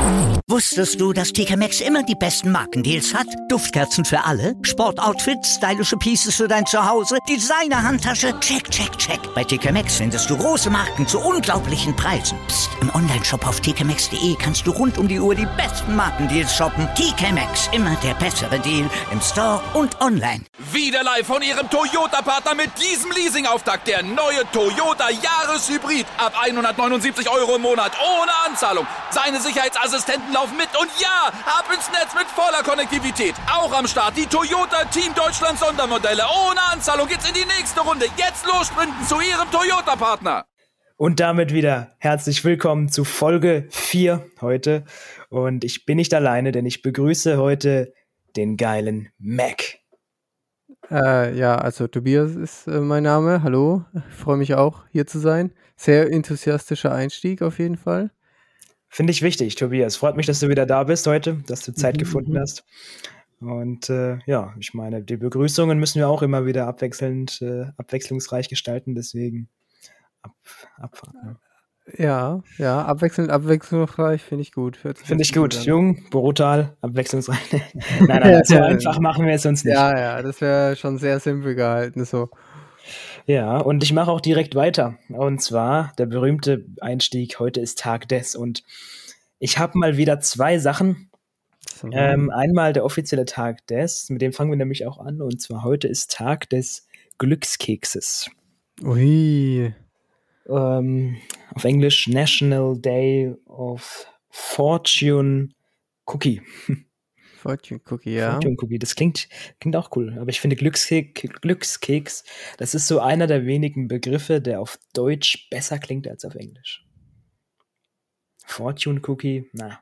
Wusstest du, dass TK Maxx immer die besten Markendeals hat? Duftkerzen für alle, Sportoutfits, stylische Pieces für dein Zuhause, Designer-Handtasche, check, check, check. Bei TK Maxx findest du große Marken zu unglaublichen Preisen. Psst. Im Onlineshop auf tkmaxx.de kannst du rund um die Uhr die besten Markendeals shoppen. TK Maxx, immer der bessere Deal im Store und online. Wieder live von Ihrem Toyota-Partner mit diesem Leasing-Auftakt. Der neue Toyota Jahreshybrid. Ab 179 € im Monat. Ohne Anzahlung. Seine Sicherheitsassistenten laufen mit. Und ja, ab ins Netz mit voller Konnektivität. Auch am Start die Toyota Team Deutschland Sondermodelle. Ohne Anzahlung geht's in die nächste Runde. Jetzt los sprinten zu Ihrem Toyota-Partner. Und damit wieder herzlich willkommen zu Folge 4 heute. Und ich bin nicht alleine, denn ich begrüße heute den geilen Mac. Ja, also Tobias ist mein Name. Hallo, ich freue mich auch, hier zu sein. Sehr enthusiastischer Einstieg auf jeden Fall. Finde ich wichtig, Tobias. Freut mich, dass du wieder da bist heute, dass du Zeit gefunden hast. Und ja, ich meine, die Begrüßungen müssen wir auch immer wieder abwechslungsreich gestalten, deswegen Abfahrt. Ne? Ja, abwechslungsreich finde ich gut. Finde ich gut. Jung, brutal, abwechslungsreich. Nein, so einfach machen wir es uns nicht. Ja, das wäre schon sehr simpel gehalten, so. Ja, und ich mache auch direkt weiter. Und zwar der berühmte Einstieg, heute ist Tag des. Und ich habe mal wieder 2 Sachen. Einmal der offizielle Tag des, mit dem fangen wir nämlich auch an. Und zwar heute ist Tag des Glückskekses. Ui. Auf Englisch National Day of Fortune Cookie. Fortune Cookie, ja. Fortune Cookie, das klingt auch cool. Aber ich finde Glückskeks, das ist so einer der wenigen Begriffe, der auf Deutsch besser klingt als auf Englisch. Fortune Cookie, na.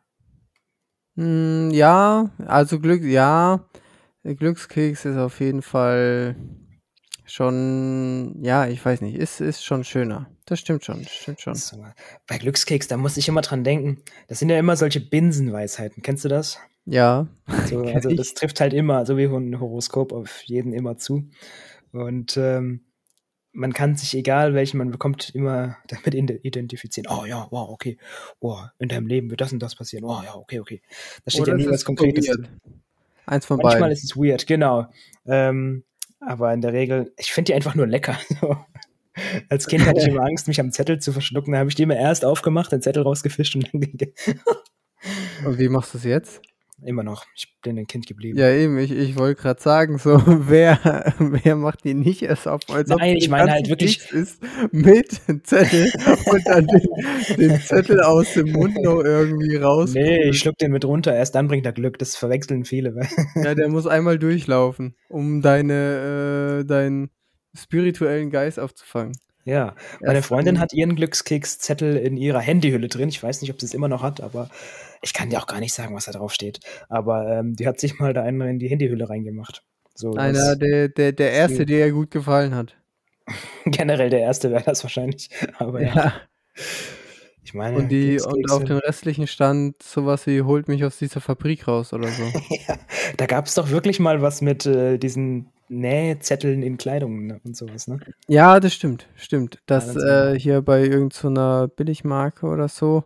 Ja, also Glückskeks ist auf jeden Fall schon, ja, ich weiß nicht, ist schon schöner. Das stimmt schon. So, bei Glückskeks, da muss ich immer dran denken, das sind ja immer solche Binsenweisheiten. Kennst du das? Ja. So, also das trifft halt immer, so wie ein Horoskop, auf jeden immer zu. Und man kann sich, egal welchen man bekommt, immer damit identifizieren. Oh ja, wow, okay. Oh, in deinem Leben wird das und das passieren. Oh ja, okay. Da steht ja nie was Konkretes. Eins von beiden. Manchmal ist es weird, genau. Aber in der Regel, ich finde die einfach nur lecker. Als Kind hatte ich immer Angst, mich am Zettel zu verschlucken. Da habe ich die immer erst aufgemacht, den Zettel rausgefischt und dann Und wie machst du es jetzt? Immer noch. Ich bin ein Kind geblieben. Ja, eben. Ich wollte gerade sagen, so, wer macht die nicht erst auf, als ob Nein, ich meine halt wirklich ist mit Zettel und dann den Zettel aus dem Mund noch irgendwie raus. Nee, ich schluck den mit runter. Erst dann bringt er Glück. Das verwechseln viele. Ja, der muss einmal durchlaufen, um deinen spirituellen Geist aufzufangen. Ja, meine Freundin hat ihren Glückskekszettel in ihrer Handyhülle drin. Ich weiß nicht, ob sie es immer noch hat, aber ich kann dir auch gar nicht sagen, was da drauf steht. Aber die hat sich mal da einen in die Handyhülle reingemacht. So, einer, der erste, der ihr gut gefallen hat. Generell der erste wäre das wahrscheinlich. Aber ja. Ich meine, und auf dem restlichen stand sowas wie, holt mich aus dieser Fabrik raus oder so. Ja, da gab es doch wirklich mal was mit diesen Nähzetteln in Kleidung und sowas, ne? Ja, das stimmt. Das Ja, hier bei irgendeiner Billigmarke oder so,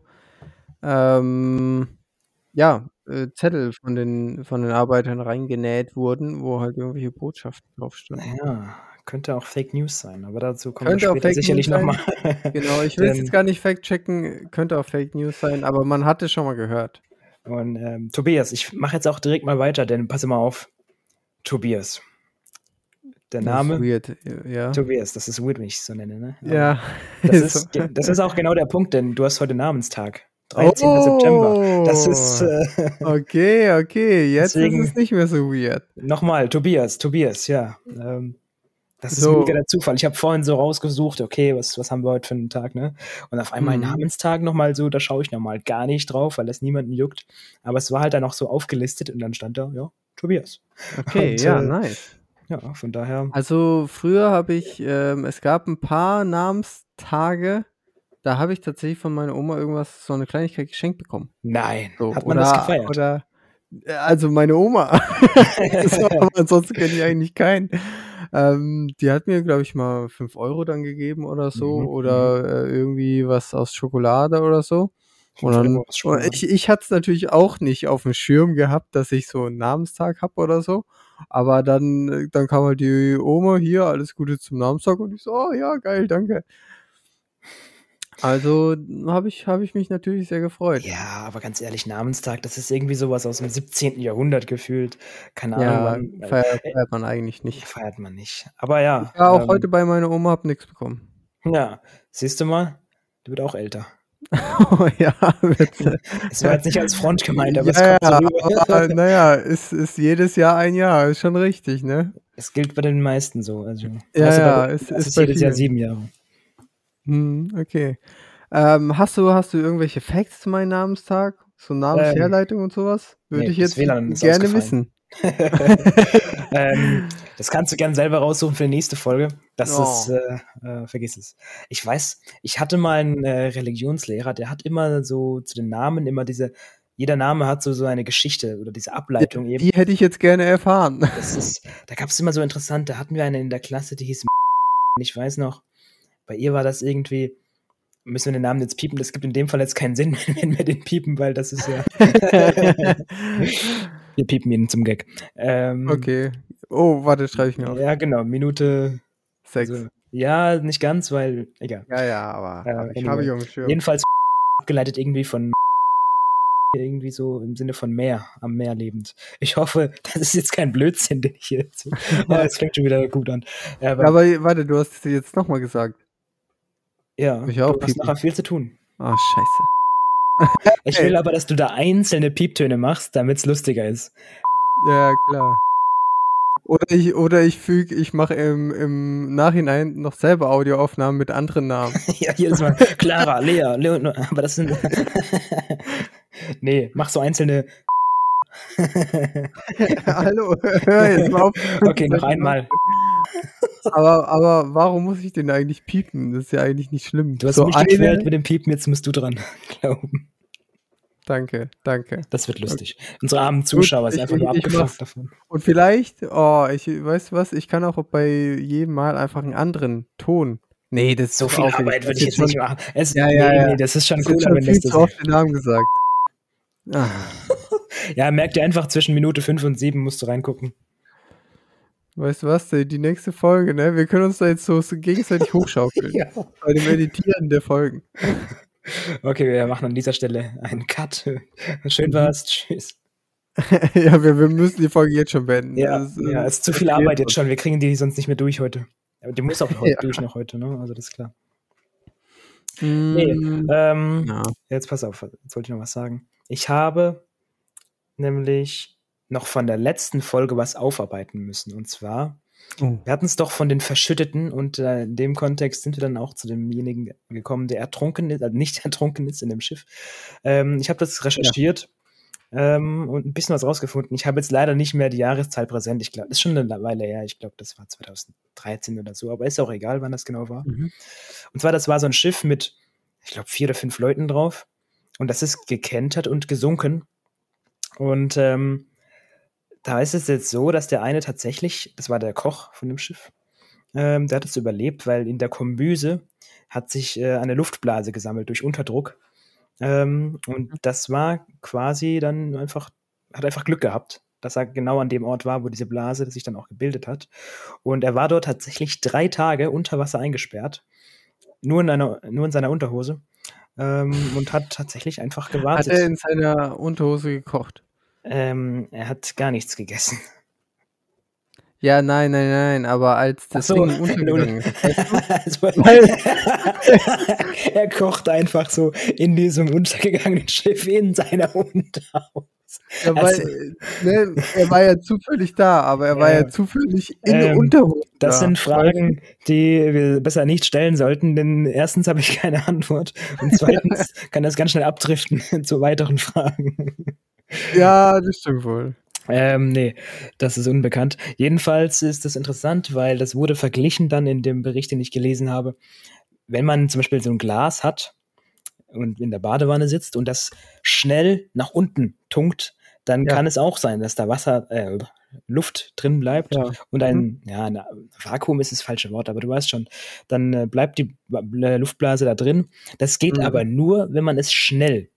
Zettel von den Arbeitern reingenäht wurden, wo halt irgendwelche Botschaften drauf standen. Ja, könnte auch Fake News sein, aber dazu kommen wir Könnte auch später Fake sicherlich News sein. nochmal. Genau, ich will es jetzt gar nicht fact-checken, könnte auch Fake News sein, aber man hat es schon mal gehört. Und Tobias, ich mache jetzt auch direkt mal weiter, denn pass mal auf. Tobias. Der Name? Das ist weird, ja. Tobias, das ist weird, wenn ich es so nenne, ne? Aber Ja. das ist auch genau der Punkt, denn du hast heute Namenstag. 13. September. Das ist Okay, jetzt deswegen, ist es nicht mehr so weird. Nochmal, Tobias, ja. Das ist mega der Zufall. Ich habe vorhin so rausgesucht, okay, was haben wir heute für einen Tag, ne? Und auf einmal Namenstag nochmal so, da schaue ich nochmal gar nicht drauf, weil das niemanden juckt. Aber es war halt dann auch so aufgelistet und dann stand da, ja, Tobias. Okay, und, nice. Ja, von daher. Also früher habe ich, es gab ein paar Namenstage, da habe ich tatsächlich von meiner Oma so eine Kleinigkeit geschenkt bekommen. Nein, so, hat man das gefeiert? Also meine Oma. So, aber ansonsten kenne ich eigentlich keinen. Die hat mir, glaube ich, mal 5 € dann gegeben oder so. Oder irgendwie was aus Schokolade oder so. Und dann, ich hatte es natürlich auch nicht auf dem Schirm gehabt, dass ich so einen Namenstag habe oder so. Aber dann kam halt die Oma, hier, alles Gute zum Namenstag. Und ich so, oh ja, geil, danke. Also habe ich mich natürlich sehr gefreut. Ja, aber ganz ehrlich, Namenstag, das ist irgendwie sowas aus dem 17. Jahrhundert gefühlt. Keine Ja, Ahnung, wann. feiert man eigentlich nicht. Feiert man nicht. Aber ja. Ich war auch heute bei meiner Oma, hab nichts bekommen. Ja, siehst du mal, du wird auch älter. Oh ja, bitte. Es war jetzt nicht als Front gemeint, aber Ja, es kommt so rüber. aber naja, ist jedes Jahr ein Jahr, ist schon richtig, ne? Es gilt bei den meisten so. Also, Ja, es ist jedes Jahr 7 Jahre. Okay. Hast du irgendwelche Facts zu meinem Namenstag? So Namensherleitung und sowas? Würde ich jetzt gerne wissen. Das kannst du gerne selber raussuchen für die nächste Folge. Vergiss es. Ich weiß, ich hatte mal einen Religionslehrer, der hat immer so zu den Namen immer jeder Name hat so eine Geschichte oder diese Ableitung eben. Die hätte ich jetzt gerne erfahren. Da gab es immer so interessant, da hatten wir eine in der Klasse, die hieß ich weiß noch, bei ihr war das irgendwie, müssen wir den Namen jetzt piepen, das gibt in dem Fall jetzt keinen Sinn, wenn wir den piepen, weil das ist ja wir piepen ihn zum Gag. Okay. Oh, warte, schreibe ich mir auf. Ja, genau, Minute 6. Also, ja, nicht ganz, weil, egal. Ja, aber ich habe auf dem Schirm. Jedenfalls abgeleitet irgendwie von irgendwie so im Sinne von Meer, am Meer lebend. Ich hoffe, das ist jetzt kein Blödsinn, den ich hier es fängt schon wieder gut an. Aber warte, du hast es jetzt nochmal gesagt. Ja, du hast nachher viel zu tun. Oh, scheiße. Ich will aber, dass du da einzelne Pieptöne machst, damit es lustiger ist. Ja, klar. Oder ich mache im Nachhinein noch selber Audioaufnahmen mit anderen Namen. Ja, jedes Mal. Clara, Lea, aber das sind. Nee, mach so einzelne. Hallo, hör jetzt mal auf. Okay, noch einmal. Aber warum muss ich den eigentlich piepen? Das ist ja eigentlich nicht schlimm. Du hast mich gequält mit dem Piepen, jetzt musst du dran glauben. Danke. Das wird lustig. Okay. Unsere armen Zuschauer sind einfach nur abgefuckt davon. Und vielleicht, weißt du was, ich kann auch bei jedem Mal einfach einen anderen Ton. Nee, das ist so viel Arbeit würde ich jetzt nicht machen. Nee, das ist schon cool, wenn das so oft den Namen gesagt. Ja, merk dir einfach, zwischen Minute 5 und 7 musst du reingucken. Weißt du was, die nächste Folge, ne? Wir können uns da jetzt so gegenseitig hochschaukeln. Ja. Bei dem Editieren der Folgen. Okay, wir machen an dieser Stelle einen Cut. Schön war's. Tschüss. Ja, wir müssen die Folge jetzt schon beenden. Ja, es ist zu viel Arbeit jetzt schon. Wir kriegen die sonst nicht mehr durch heute. Aber die muss auch durch noch heute, ne? Also das ist klar. Jetzt pass auf, jetzt wollte ich noch was sagen. Ich habe nämlich noch von der letzten Folge was aufarbeiten müssen. Und zwar, wir hatten es doch von den Verschütteten und in dem Kontext sind wir dann auch zu demjenigen gekommen, der ertrunken ist, also nicht ertrunken ist in dem Schiff. Ich habe das recherchiert und ein bisschen was rausgefunden. Ich habe jetzt leider nicht mehr die Jahreszahl präsent. Ich glaube, das ist schon eine Weile her. Ich glaube, das war 2013 oder so, aber ist auch egal, wann das genau war. Und zwar, das war so ein Schiff mit, ich glaube, 4 oder 5 Leuten drauf und das ist gekentert und gesunken. Und da ist es jetzt so, dass der eine tatsächlich, das war der Koch von dem Schiff, der hat es überlebt, weil in der Kombüse hat sich eine Luftblase gesammelt durch Unterdruck. Und das war quasi dann hat einfach Glück gehabt, dass er genau an dem Ort war, wo diese Blase sich dann auch gebildet hat. Und er war dort tatsächlich 3 Tage unter Wasser eingesperrt, nur in seiner Unterhose, und hat tatsächlich einfach gewartet. Hat er in seiner Unterhose gekocht? Er hat gar nichts gegessen. Ja, nein, aber als das Ding untergegangen ist. Er kocht einfach so in diesem untergegangenen Schiff in seiner Unterhose. Er war ja zufällig da, aber er war ja zufällig in der Unterhose. Das sind Fragen, die wir besser nicht stellen sollten, denn erstens habe ich keine Antwort und zweitens kann das ganz schnell abdriften zu weiteren Fragen. Ja, das stimmt wohl. Nee, das ist unbekannt. Jedenfalls ist das interessant, weil das wurde verglichen dann in dem Bericht, den ich gelesen habe. Wenn man zum Beispiel so ein Glas hat und in der Badewanne sitzt und das schnell nach unten tunkt, dann kann es auch sein, dass da Luft drin bleibt und ein Vakuum ist das falsche Wort, aber du weißt schon, dann bleibt die Luftblase da drin. Das geht aber nur, wenn man es schnell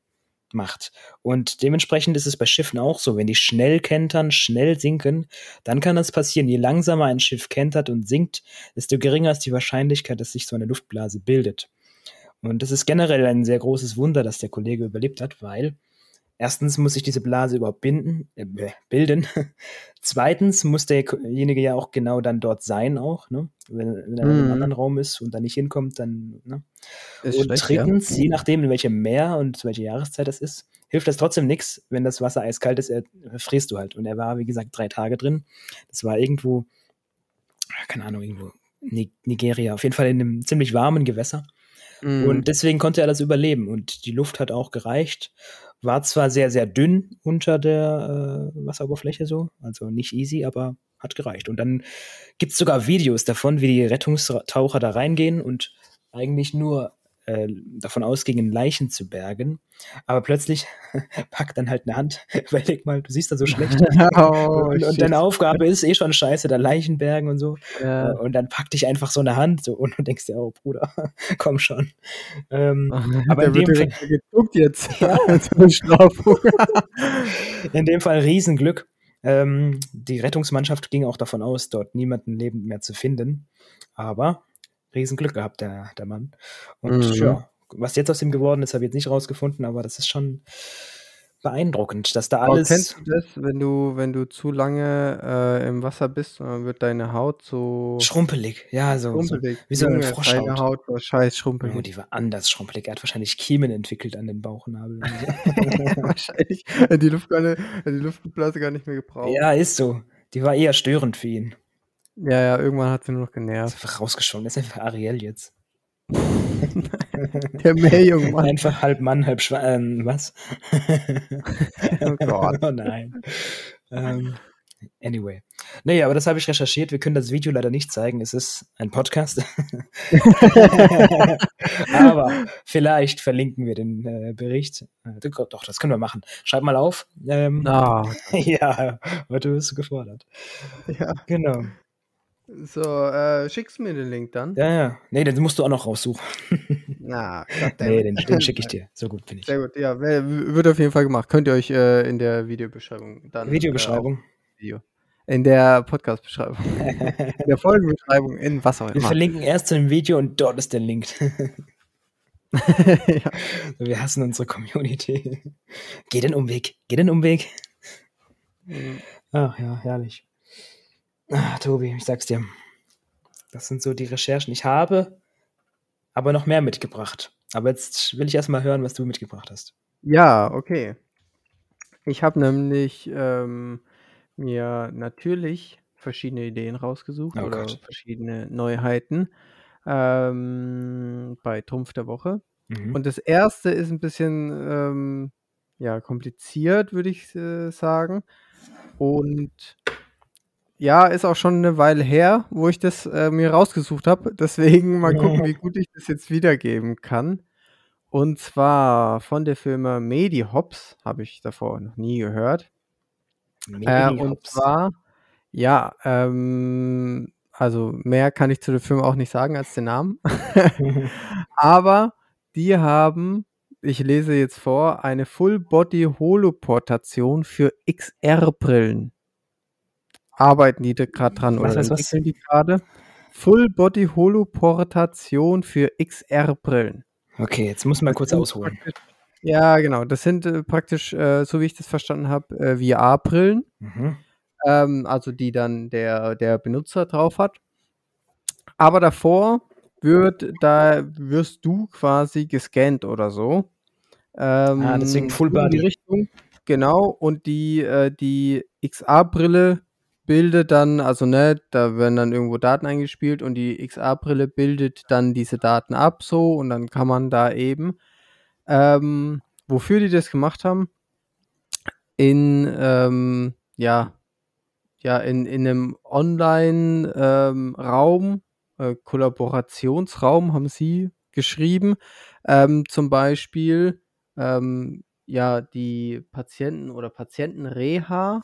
macht. Und dementsprechend ist es bei Schiffen auch so, wenn die schnell kentern, schnell sinken, dann kann das passieren. Je langsamer ein Schiff kentert und sinkt, desto geringer ist die Wahrscheinlichkeit, dass sich so eine Luftblase bildet. Und das ist generell ein sehr großes Wunder, dass der Kollege überlebt hat, weil erstens muss sich diese Blase überhaupt bilden. Zweitens muss derjenige ja auch genau dann dort sein auch, ne? Wenn er in einem anderen Raum ist und da nicht hinkommt, dann, ne? Ist Und schlecht, drittens, je nachdem, in welchem Meer und welche Jahreszeit das ist, hilft das trotzdem nichts, wenn das Wasser eiskalt ist, frierst du halt. Und er war, wie gesagt, 3 Tage drin. Das war irgendwo, keine Ahnung, irgendwo Nigeria, auf jeden Fall in einem ziemlich warmen Gewässer. Und deswegen konnte er das überleben. Und die Luft hat auch gereicht. War zwar sehr, sehr dünn unter der Wasseroberfläche so, also nicht easy, aber hat gereicht. Und dann gibt es sogar Videos davon, wie die Rettungstaucher da reingehen und eigentlich nur davon ausgingen, Leichen zu bergen. Aber plötzlich packt dann halt eine Hand. Überleg mal, du siehst da so schlecht. Und deine Aufgabe ist schon scheiße, da Leichen bergen und so. Ja. Und dann packt dich einfach so eine Hand so, und du denkst dir, oh Bruder, komm schon. Aber Der in wird dem, direkt geduckt jetzt. Zur Strafung. in dem Fall Riesenglück. Die Rettungsmannschaft ging auch davon aus, dort niemanden lebend mehr zu finden. Aber Riesenglück gehabt, der Mann. Und ja, was jetzt aus ihm geworden ist, habe ich jetzt nicht rausgefunden, aber das ist schon beeindruckend, dass da Aber alles. kennst du das, wenn du zu lange im Wasser bist, dann wird deine Haut so Schrumpelig, ja, so schrumpelig. wie so eine Junge, Froschhaut. deine Haut war scheiß Oh, schrumpelig. die war anders schrumpelig. Er hat wahrscheinlich Kiemen entwickelt an den Bauchnabel. Wahrscheinlich. Die Luftblase gar nicht mehr gebraucht. Ja, ist so. Die war eher störend für ihn. Ja, irgendwann hat sie nur noch Ist genervt. einfach rausgeschwommen. Das ist einfach Ariel jetzt. Der Meerjungmann. Einfach halb Mann, halb Schwein. Was? Oh Gott. Oh nein. Anyway. Naja, aber das habe ich recherchiert. Wir können das Video leider nicht zeigen. Es ist ein Podcast. Aber vielleicht verlinken wir den Bericht. Doch, das können wir machen. Schreib mal auf. Ja, heute wirst du gefordert. Ja. Genau. So, schickst du mir den Link dann? Ja. Nee, den musst du auch noch raussuchen. Na, Nee, den schicke ich dir. So gut bin ich. Sehr gut, ja, wird auf jeden Fall gemacht. Könnt ihr euch in der Videobeschreibung dann. Videobeschreibung. In der Podcast-Beschreibung. In der Folgenbeschreibung, in was auch immer. Wir verlinken erst zu dem Video und dort ist der Link. Ja. Wir hassen unsere Community. Geh den Umweg. Ach ja, herrlich. Tobi, ich sag's dir. Das sind so die Recherchen. Ich habe aber noch mehr mitgebracht. Aber jetzt will ich erstmal hören, was du mitgebracht hast. Ja, okay. Ich habe nämlich mir natürlich verschiedene Ideen rausgesucht oder verschiedene Neuheiten bei Trumpf der Woche. Und das erste ist ein bisschen kompliziert, würde ich sagen. Und ja, ist auch schon eine Weile her, wo ich das mir rausgesucht habe. Deswegen mal gucken, wie gut ich das jetzt wiedergeben kann. Und zwar von der Firma Medihops, habe ich davor noch nie gehört. Und zwar, ja, also mehr kann ich zu der Firma auch nicht sagen als den Namen. Aber die haben, ich lese jetzt vor, eine Full-Body-Holoportation für XR-Brillen. Arbeiten die da gerade dran oder entwickeln die gerade? Full-Body-Holoportation für XR-Brillen. Okay, jetzt muss man kurz ausholen. Ja, genau. Das sind praktisch, so wie ich das verstanden habe, VR-Brillen. Also die dann der Benutzer drauf hat. Aber davor wirst du quasi gescannt oder so. Deswegen Full Body. In die Richtung. Genau. Und die XR-Brille bildet dann, also ne, da werden dann irgendwo Daten eingespielt und die XR-Brille bildet dann diese Daten ab so und dann kann man da eben wofür die das gemacht haben, in einem Online-Raum, Kollaborationsraum haben sie geschrieben, zum Beispiel die Patienten oder Patientenreha,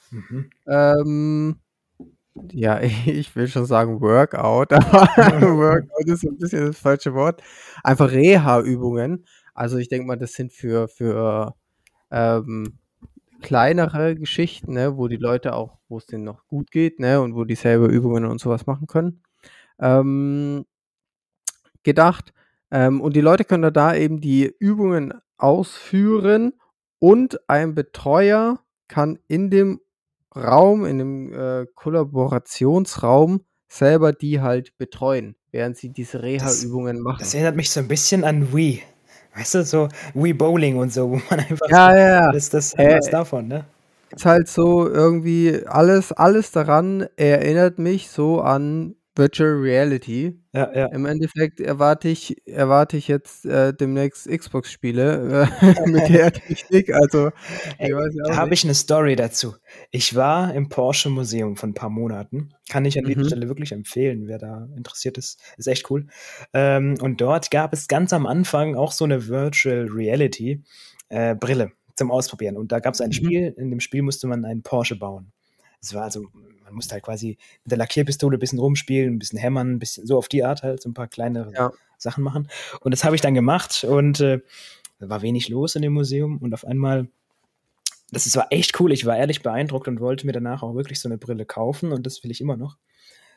ja, ich will schon sagen Workout, aber Workout ist ein bisschen das falsche Wort. Einfach Reha-Übungen. Also ich denke mal, das sind für kleinere Geschichten, ne, wo die Leute auch, wo es denen noch gut geht, ne, und wo die selber Übungen und sowas machen können, ähm, gedacht. Und die Leute können da eben die Übungen ausführen und ein Betreuer kann in dem Raum, in dem Kollaborationsraum selber die halt betreuen, während sie diese Reha-Übungen Das machen. erinnert mich so ein bisschen an Wii. Weißt du, so Wii Bowling und so, wo man einfach so, Ja, ja, ja. das hat was davon, ne? Ist halt so irgendwie alles daran erinnert mich so an Virtual Reality. Ja, ja. Im Endeffekt erwarte ich jetzt demnächst Xbox-Spiele mit der Technik. Also, Ey, ich weiß ja da auch habe nicht. ich eine Story dazu. Ich war im Porsche Museum vor ein paar Monaten. Kann ich an dieser Mhm. Stelle wirklich empfehlen, wer da interessiert ist. Ist echt cool. Und dort gab es ganz am Anfang auch so eine Virtual Reality Brille zum Ausprobieren. Und da gab es ein Mhm. Spiel, in dem Spiel musste man einen Porsche bauen. Es war also, man musste halt quasi mit der Lackierpistole ein bisschen rumspielen, ein bisschen hämmern, ein bisschen so auf die Art halt, so ein paar kleinere Ja. Sachen machen. Und das habe ich dann gemacht und da war wenig los in dem Museum und auf einmal, war echt cool. Ich war ehrlich beeindruckt und wollte mir danach auch wirklich so eine Brille kaufen und das will ich immer noch.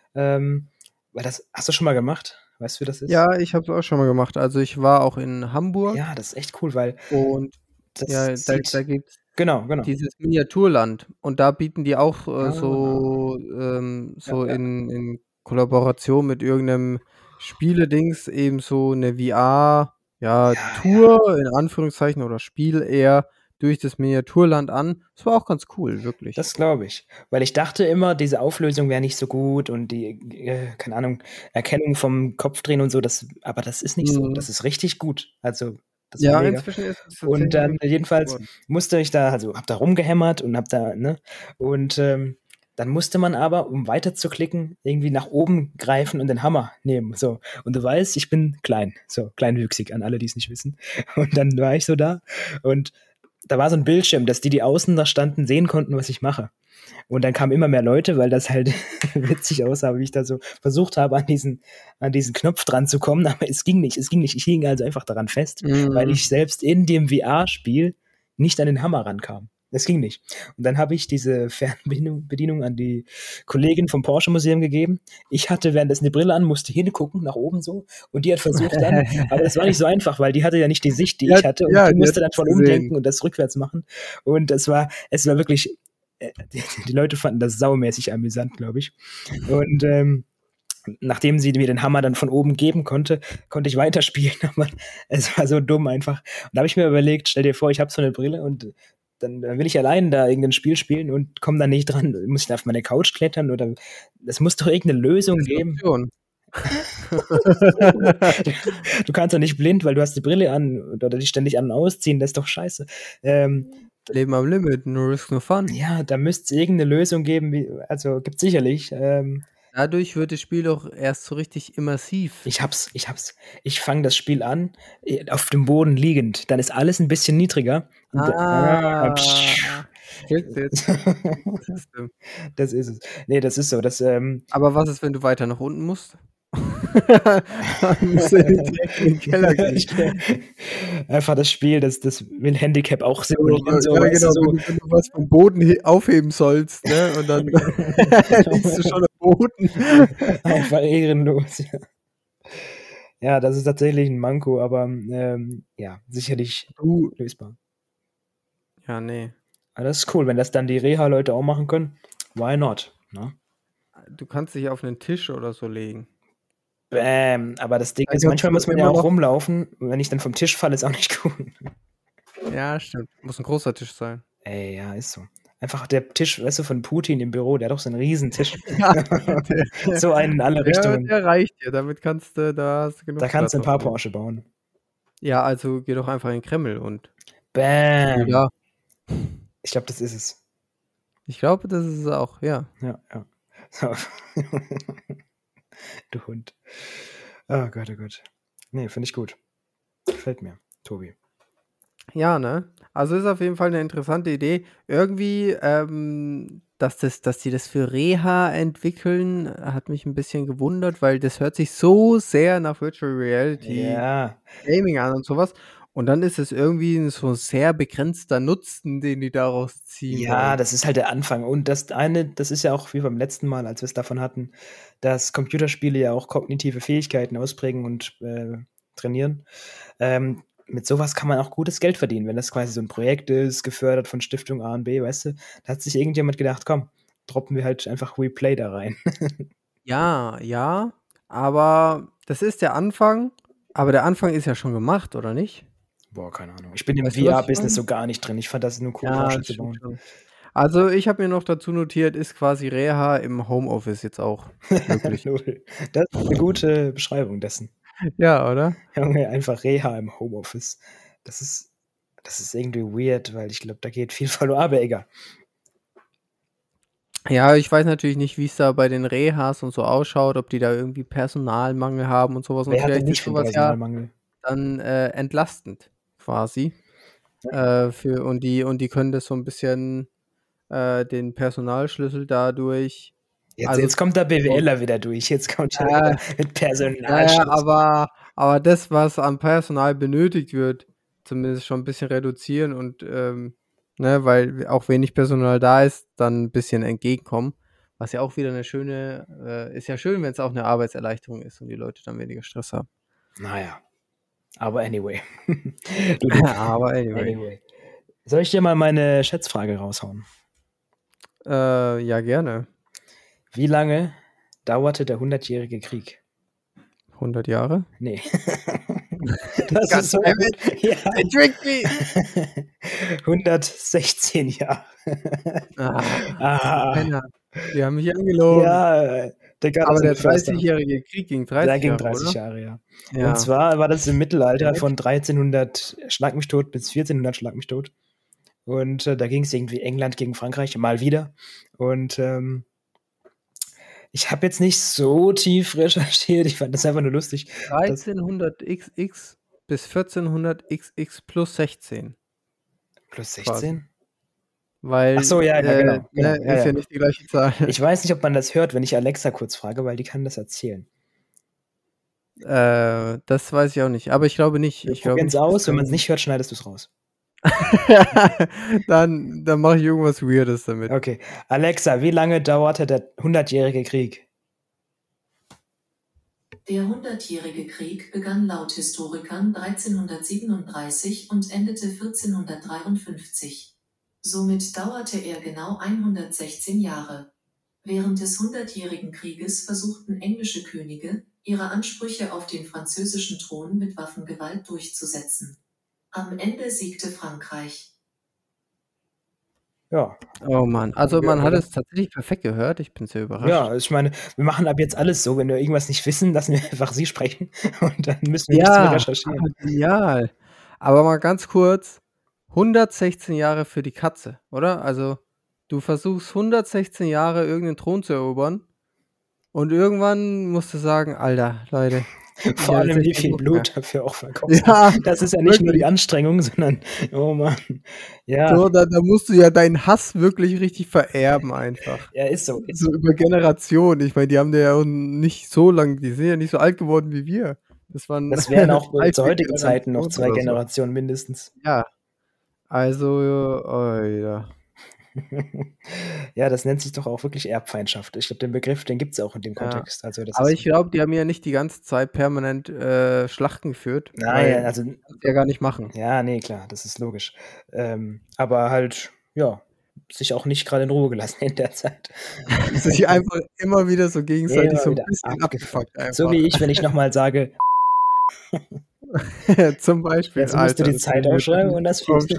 Weil hast du schon mal gemacht? Weißt du, wie das ist? Ja, ich habe es auch schon mal gemacht. Also, ich war auch in Hamburg Ja, das ist echt cool, weil und das ja, da sieht, gibt's genau. dieses Miniaturland und da bieten die auch, Ah, ja, so ja, in Kollaboration mit irgendeinem Spieledings eben so 'ne VR, ja, ja, ja. Tour in Anführungszeichen oder Spiel eher durch das Miniaturland an. Das war auch ganz cool, wirklich. Das glaube ich. Weil ich dachte immer, diese Auflösung wäre nicht so gut und die, keine Ahnung, Erkennung vom Kopfdrehen und so, aber das ist nicht so. Mhm. Das ist richtig gut. Also, das war Ja, mega. inzwischen ist es Und tatsächlich dann wirklich gut jedenfalls geworden. musste ich da, also habe da rumgehämmert und habe da, ne? Und dann musste man aber, um weiter zu klicken, irgendwie nach oben greifen und den Hammer nehmen. So. Und du weißt, ich bin klein, so kleinwüchsig, an alle, die es nicht wissen. Und dann war ich so da und da war so ein Bildschirm, dass die außen da standen, sehen konnten, was ich mache. Und dann kamen immer mehr Leute, weil das halt witzig aussah, wie ich da so versucht habe, an diesen Knopf dran zu kommen, aber es ging nicht. Ich hing also einfach daran fest, weil Mhm. ich selbst in dem VR-Spiel nicht an den Hammer rankam. Das ging nicht. Und dann habe ich diese Fernbedienung an die Kollegin vom Porsche Museum gegeben. Ich hatte währenddessen die Brille an, musste hingucken, nach oben so. Und die hat versucht dann, aber das war nicht so einfach, weil die hatte ja nicht die Sicht, die ich hatte. Und Ja, die die musste hat dann nix voll gesehen. umdenken und das rückwärts machen. Und es war wirklich, die Leute fanden das saumäßig amüsant, glaube ich. Und nachdem sie mir den Hammer dann von oben geben konnte ich weiterspielen. Aber es war so dumm einfach. Und da habe ich mir überlegt, stell dir vor, ich habe so eine Brille und dann will ich allein da irgendein Spiel spielen und komme da nicht dran. Muss ich da auf meine Couch klettern oder es muss doch irgendeine Lösung Das ist 'ne geben. Option. Du kannst doch nicht blind, weil du hast die Brille an oder die ständig an und ausziehen, das ist doch scheiße. Leben am Limit, no risk, no fun. Ja, da müsste es irgendeine Lösung geben, also gibt's sicherlich. Dadurch wird das Spiel doch erst so richtig immersiv. Ich fange das Spiel an, auf dem Boden liegend. Dann ist alles ein bisschen niedriger. Und, Checks jetzt. System. das ist es. Nee, das ist so. Aber was ist, wenn du weiter nach unten musst? Dann musst du direkt in den Keller gehen. Einfach das Spiel, das will Handicap auch So, simulieren. So, ja, weißt genau, du, so. wenn du was vom Boden aufheben sollst, ne, und dann liegst du schon am Boden. Einfach ehrenlos. Ja, das ist tatsächlich ein Manko, aber ja, sicherlich Du lösbar. Ja, ne. Aber das ist cool, wenn das dann die Reha-Leute auch machen können. Why not? Ne? Du kannst dich auf 'nen Tisch oder so legen. Bäm. Aber das Ding Dann ist, kannst manchmal du muss man ja immer auch noch rumlaufen. Und wenn ich dann vom Tisch falle, ist auch nicht cool. Ja, stimmt. Muss 'n großer Tisch sein. Ey, ja, ist so. Einfach der Tisch, weißt du, von Putin im Büro, der hat doch so 'n Riesentisch. Ja, So einen in alle Richtungen. der reicht dir. Damit kannst du da hast du genug Da kannst du 'n Platz paar auf jeden Porsche bauen. Ja, also geh doch einfach in den Kreml und spiel Bäm. da. Ich glaube, das ist es. Ich glaube, das ist es auch, ja. Ja, ja. So. Du Hund. Oh Gott, oh Gott. Ne, finde ich gut. Gefällt mir, Tobi. Ja, ne? Also, ist auf jeden Fall 'ne interessante Idee. Irgendwie, dass die das für Reha entwickeln, hat mich 'n bisschen gewundert, weil das hört sich so sehr nach Virtual Reality Ja. Gaming an und so was. Und dann ist es irgendwie so ein sehr begrenzter Nutzen, den die daraus ziehen Ja, wollen. das ist halt der Anfang. Und das ist ja auch wie beim letzten Mal, als wir es davon hatten, dass Computerspiele ja auch kognitive Fähigkeiten ausprägen und trainieren. Mit sowas kann man auch gutes Geld verdienen, wenn das quasi so ein Projekt ist, gefördert von Stiftung A und B, weißt du? Da hat sich irgendjemand gedacht, komm, droppen wir halt einfach WePlay da rein. Ja, aber das ist der Anfang. Aber der Anfang ist ja schon gemacht, oder nicht? Boah, keine Ahnung. Ich bin im Weißt du, was ich VR-Business meine? so gar nicht drin. Ich fand das nur cool, Ja, Taschen das zu stimmt bauen. schon. Also ich habe mir noch dazu notiert, ist quasi Reha im Homeoffice jetzt auch möglich. Null. Das ist eine gute Beschreibung dessen. Ja, oder? Junge, einfach Reha im Homeoffice. Das ist irgendwie weird, weil ich glaube, da geht viel verloren. Aber egal. Ja, ich weiß natürlich nicht, wie es da bei den Rehas und so ausschaut, ob die da irgendwie Personalmangel haben und sowas. Und Wer hat denn vielleicht nicht ist viel sowas ja Personalmangel? dann entlastend quasi. Und die können das so ein bisschen den Personalschlüssel dadurch. Jetzt kommt der BWLer wieder durch. Jetzt kommt er wieder mit Personalschlüssel. Aber das, was an Personal benötigt wird, zumindest schon ein bisschen reduzieren und weil auch wenig Personal da ist, dann ein bisschen entgegenkommen. Was ja auch wieder eine schöne, ist ja schön, wenn es auch eine Arbeitserleichterung ist und die Leute dann weniger Stress haben. Naja. Aber anyway. Aber anyway. Soll ich dir mal meine Schätzfrage raushauen? Ja, gerne. Wie lange dauerte der 100-jährige Krieg? 100 Jahre? Nee. Das ist so gut. Ja. 116 Jahre. Die haben mich angelogen. Ja, aber der 30-jährige Krieg ging 30 Jahre, Der ging 30 Jahre, ja. Ja. Und zwar war das im Mittelalter von 1300 Schlag mich tot bis 1400 Schlag mich tot. Und da ging es irgendwie England gegen Frankreich, mal wieder. Und ich habe jetzt nicht so tief recherchiert, ich fand das einfach nur lustig. 1300XX bis 1400XX plus 16. Plus 16? Weil, ach so, ja, genau. Ist ja nicht die gleiche Zahl. Ich weiß nicht, ob man das hört, wenn ich Alexa kurz frage, weil die kann das erzählen. Das weiß ich auch nicht, aber ich glaube nicht. Probieren's aus, wenn man es nicht hört, schneidest du es raus. dann mache ich irgendwas Weirdes damit. Okay. Alexa, wie lange dauerte der 100-jährige Krieg? Der 100-jährige Krieg begann laut Historikern 1337 und endete 1453. Somit dauerte er genau 116 Jahre. Während des 100-jährigen Krieges versuchten englische Könige, ihre Ansprüche auf den französischen Thron mit Waffengewalt durchzusetzen. Am Ende siegte Frankreich. Ja. Oh Mann, also man hat es tatsächlich perfekt gehört. Ich bin sehr überrascht. Ja, ich meine, wir machen ab jetzt alles so, wenn wir irgendwas nicht wissen, lassen wir einfach Sie sprechen und dann müssen wir nichts mehr recherchieren. Genial. Aber mal ganz kurz, 116 Jahre für die Katze, oder? Also du versuchst 116 Jahre irgendeinen Thron zu erobern und irgendwann musst du sagen, Alter, Leute. Vor allem, wie viel Blut dafür auch verkauft. Ja, das ist ja nicht nur die Anstrengung, sondern, oh Mann. Ja. So, da musst du ja deinen Hass wirklich richtig vererben einfach. Ja, ist so. So über Generationen. Ich meine, die haben ja auch nicht so lange, die sind ja nicht so alt geworden wie wir. Das wären auch zu heutigen Zeiten noch 2 Generationen mindestens. Ja. Also, ja. Ja, das nennt sich doch auch wirklich Erbfeindschaft. Ich glaube, den Begriff, den gibt es auch in dem Kontext. Also, aber ich glaube, die haben ja nicht die ganze Zeit permanent Schlachten geführt. Nein, also ja gar nicht machen. Ja, nee, klar, das ist logisch. Aber halt, ja, sich auch nicht gerade in Ruhe gelassen in der Zeit. Sich einfach immer wieder so gegenseitig so ein bisschen abgefuckt. So wie ich, wenn ich nochmal sage zum Beispiel. Jetzt musst du die Zeit aufschreiben und das fühlst du.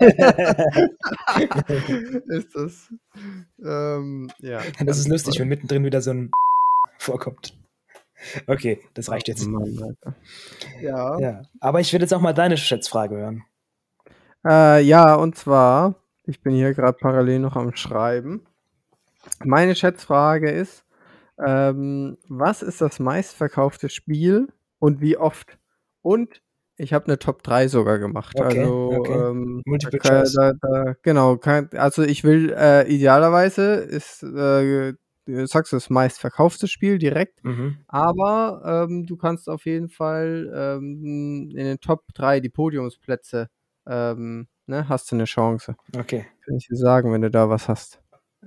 Ist das. Ja. Das ist lustig, wenn mittendrin wieder so ein vorkommt. Okay, das reicht jetzt. Mann, ja. Aber ich will jetzt auch mal deine Schätzfrage hören. Ja, und zwar, ich bin hier gerade parallel noch am Schreiben. Meine Schätzfrage ist, was ist das meistverkaufte Spiel und wie oft? Und ich habe eine Top 3 sogar gemacht. Okay, also Multiple Choice. Genau, also ich will idealerweise ist sagst du, das meistverkaufte Spiel direkt, Mhm. aber du kannst auf jeden Fall in den Top 3 die Podiumsplätze, hast du eine Chance. Okay. Kann ich dir sagen, wenn du da was hast.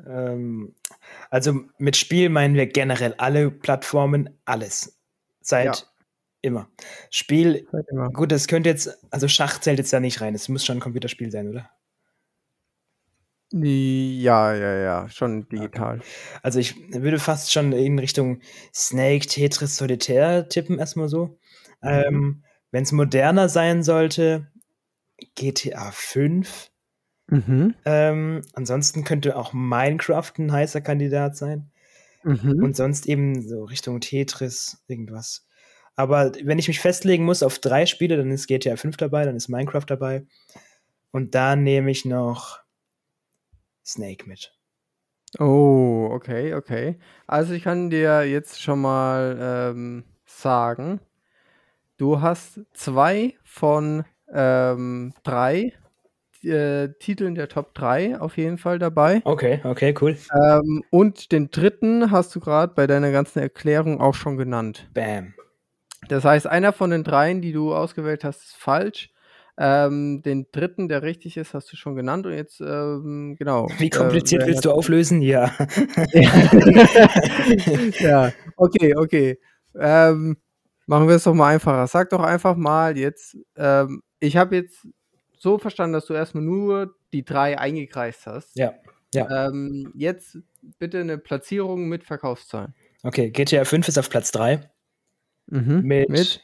Also mit Spiel meinen wir generell alle Plattformen, alles. Seit immer. Spiel, Seit immer. gut, das könnte jetzt, also Schach zählt jetzt da nicht rein. Es muss schon ein Computerspiel sein, oder? Ja, schon digital. Also ich würde fast schon in Richtung Snake, Tetris, Solitär tippen, erstmal so. Wenn es moderner sein sollte, GTA 5. Ansonsten könnte auch Minecraft ein heißer Kandidat sein. Und sonst eben so Richtung Tetris, irgendwas. Aber wenn ich mich festlegen muss auf 3 Spiele, dann ist GTA 5 dabei, dann ist Minecraft dabei. Und da nehme ich noch Snake mit. Oh, okay. Also ich kann dir jetzt schon mal sagen, du hast 2 von 3 Titeln der Top 3 auf jeden Fall dabei. Okay, cool. Und den dritten hast du gerade bei deiner ganzen Erklärung auch schon genannt. Bam. Das heißt, einer von den 3, die du ausgewählt hast, ist falsch. Den dritten, der richtig ist, hast du schon genannt. Und jetzt, genau. Wie kompliziert willst du auflösen? Ja. Ja, okay. Machen wir es doch mal einfacher. Sag doch einfach mal jetzt, ich habe jetzt so verstanden, dass du erstmal nur die 3 eingekreist hast. Ja. Jetzt bitte eine Platzierung mit Verkaufszahlen. Okay, GTA 5 ist auf Platz 3. Mit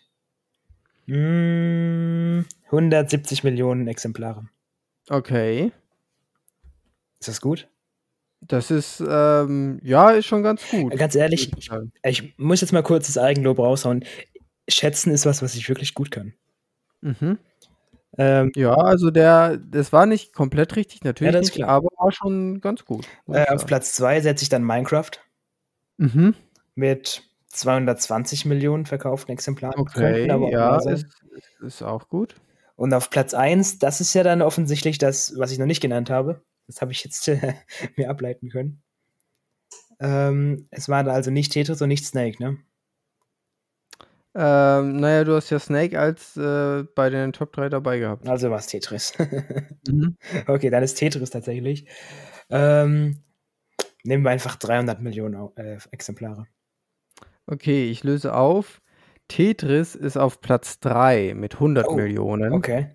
170 Millionen Exemplare. Okay. Ist das gut? Das ist, ist schon ganz gut. Ganz ehrlich, ich muss jetzt mal kurz das Eigenlob raushauen. Schätzen ist was ich wirklich gut kann. Ja, also das war nicht komplett richtig, natürlich das ist nicht, klar. aber war schon ganz gut. Auf Platz 2 setze ich dann Minecraft. Mit 220 Millionen verkauften Exemplaren. Okay, ja, ist auch gut. Und auf Platz 1, das ist ja dann offensichtlich das, was ich noch nicht genannt habe. Das habe ich jetzt mir ableiten können. Es war also nicht Tetris und nicht Snake, ne? Naja, du hast ja Snake als bei den Top 3 dabei gehabt. Also war es Tetris. Okay, dann ist Tetris tatsächlich. Nehmen wir einfach 300 Millionen Exemplare. Okay, ich löse auf. Tetris ist auf Platz 3 mit 100 Millionen. Okay.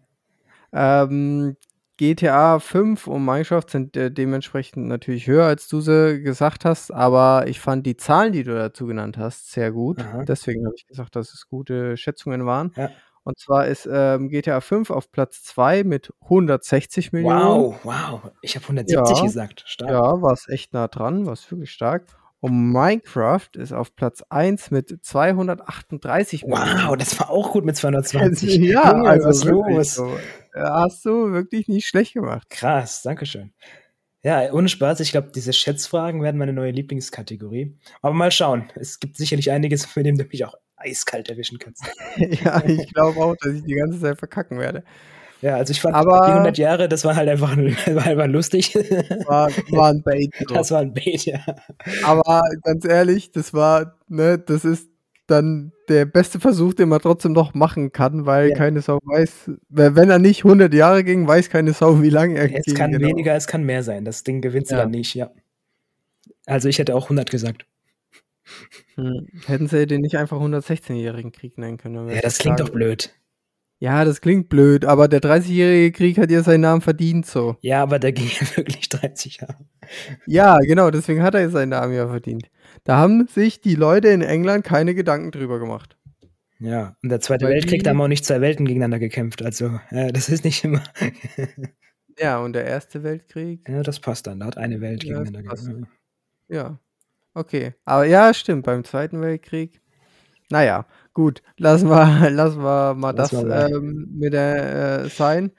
GTA 5 und Minecraft sind dementsprechend natürlich höher, als du sie gesagt hast, aber ich fand die Zahlen, die du dazu genannt hast, sehr gut. Aha. Deswegen habe ich gesagt, dass es gute Schätzungen waren. Ja. Und zwar ist GTA 5 auf Platz 2 mit 160 Millionen. Wow. Ich habe 170 gesagt. Stark. Ja, war es echt nah dran, war es wirklich stark. Und Minecraft ist auf Platz 1 mit 238 Millionen. Wow, das war auch gut mit 220. Ja, Junge, also was wirklich los? so. Hast du wirklich nicht schlecht gemacht. Krass, dankeschön. Ja, ohne Spaß, ich glaube, diese Schätzfragen werden meine neue Lieblingskategorie. Aber mal schauen, es gibt sicherlich einiges, mit dem du mich auch eiskalt erwischen kannst. Ja, ich glaube auch, dass ich die ganze Zeit verkacken werde. Ja, also ich fand die 100 Jahre, das war halt einfach lustig. War ein Bait. So. Das war ein Bait, ja. Aber ganz ehrlich, das ist dann der beste Versuch, den man trotzdem noch machen kann, weil keine Sau weiß, wenn er nicht 100 Jahre ging, weiß keine Sau, wie lange er ging. Es kann weniger, es kann mehr sein. Das Ding gewinnst du dann nicht, ja. Also ich hätte auch 100 gesagt. Hätten sie den nicht einfach 116-jährigen Krieg nennen können? Ja, das klingt doch blöd. Ja, das klingt blöd, aber der 30-jährige Krieg hat ja seinen Namen verdient, so. Ja, aber der ging ja wirklich 30 Jahre. Ja, genau, deswegen hat er seinen Namen ja verdient. Da haben sich die Leute in England keine Gedanken drüber gemacht. Ja, und der Zweite Weltkrieg, da haben auch nicht 2 Welten gegeneinander gekämpft, also das ist nicht immer. Ja, und der Erste Weltkrieg? Ja, das passt dann, da hat eine Welt gegeneinander gekämpft. Ja, okay. Aber ja, stimmt, beim Zweiten Weltkrieg. Naja, gut, lassen wir mal das mit der sein.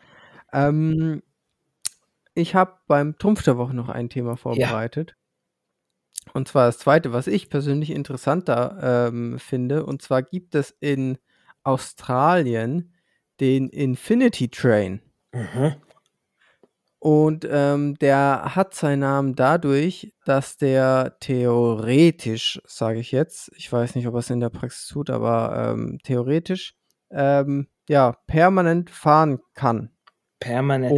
Ich habe beim Trumpf der Woche noch ein Thema vorbereitet. Und zwar das zweite, was ich persönlich interessanter finde. Und zwar gibt es in Australien den Infinity Train. Und der hat seinen Namen dadurch, dass der theoretisch, sage ich jetzt, ich weiß nicht, ob er es in der Praxis tut, aber theoretisch ja, permanent fahren kann, Permanent.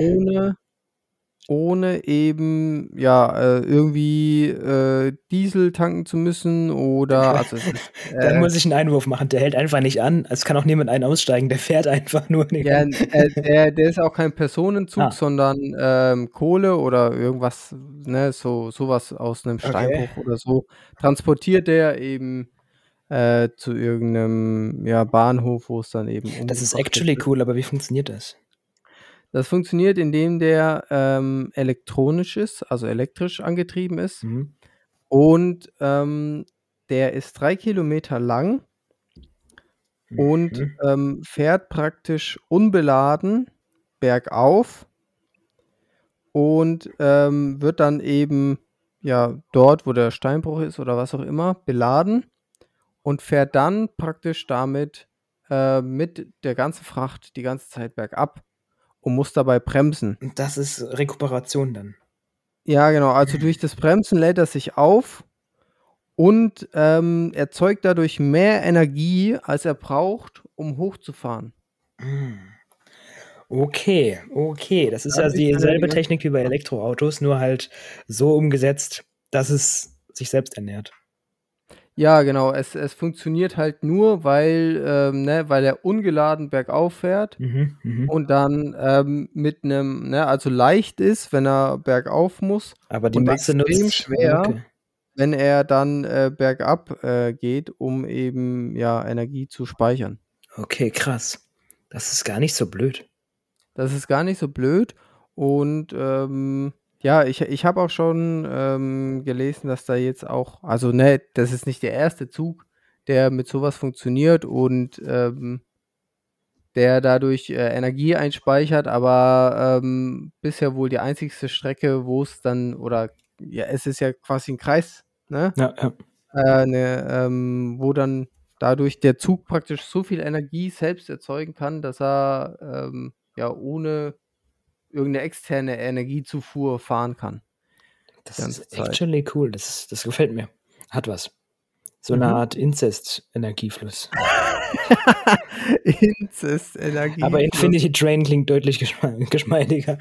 ohne eben ja irgendwie Diesel tanken zu müssen oder also es ist, Da muss ich einen Einwurf machen. Der hält einfach nicht an. Es kann auch niemand einen aussteigen. Der fährt einfach nur. ja, der ist auch kein Personenzug, Ah. sondern Kohle oder irgendwas, ne, sowas aus einem Okay. Steinbruch oder so, transportiert der eben zu irgendeinem ja, Bahnhof, wo es dann eben Das ist umgefrachtet actually wird. cool, aber wie funktioniert das? Das funktioniert, indem der elektronisch ist, also elektrisch angetrieben ist. Mhm. Und der ist 3 Kilometer lang und fährt praktisch unbeladen bergauf und wird dann eben ja dort, wo der Steinbruch ist oder was auch immer, beladen und fährt dann praktisch damit mit der ganzen Fracht die ganze Zeit bergab und muss dabei bremsen. Das ist Rekuperation dann. Ja, genau. Also durch das Bremsen lädt er sich auf und erzeugt dadurch mehr Energie, als er braucht, um hochzufahren. Okay. Das ist ja Dadurch kann er die dieselbe ganze Technik wie bei Elektroautos, nur halt so umgesetzt, dass es sich selbst ernährt. Ja, genau. Es funktioniert halt nur, weil er ungeladen bergauf fährt und dann mit einem, also leicht ist, wenn er bergauf muss Aber die und Masse extrem nutzt. schwer, Okay. wenn er dann bergab geht, um eben ja Energie zu speichern. Okay, krass. Das ist gar nicht so blöd. Das ist gar nicht so blöd und ja, ich habe auch schon gelesen, dass da jetzt auch also, ne, das ist nicht der erste Zug, der mit sowas funktioniert und der dadurch Energie einspeichert, aber bisher wohl die einzigste Strecke, wo es dann oder ja, es ist ja quasi 'n Kreis, ne? Ja. Wo dann dadurch der Zug praktisch so viel Energie selbst erzeugen kann, dass er ja ohne irgendeine externe Energiezufuhr fahren kann. Das Die ganze ist Zeit. actually cool. Das gefällt mir. Hat was. So eine Art Inzest-Energiefluss. Inzest-Energiefluss. Aber Infinity Train klingt deutlich geschmeidiger.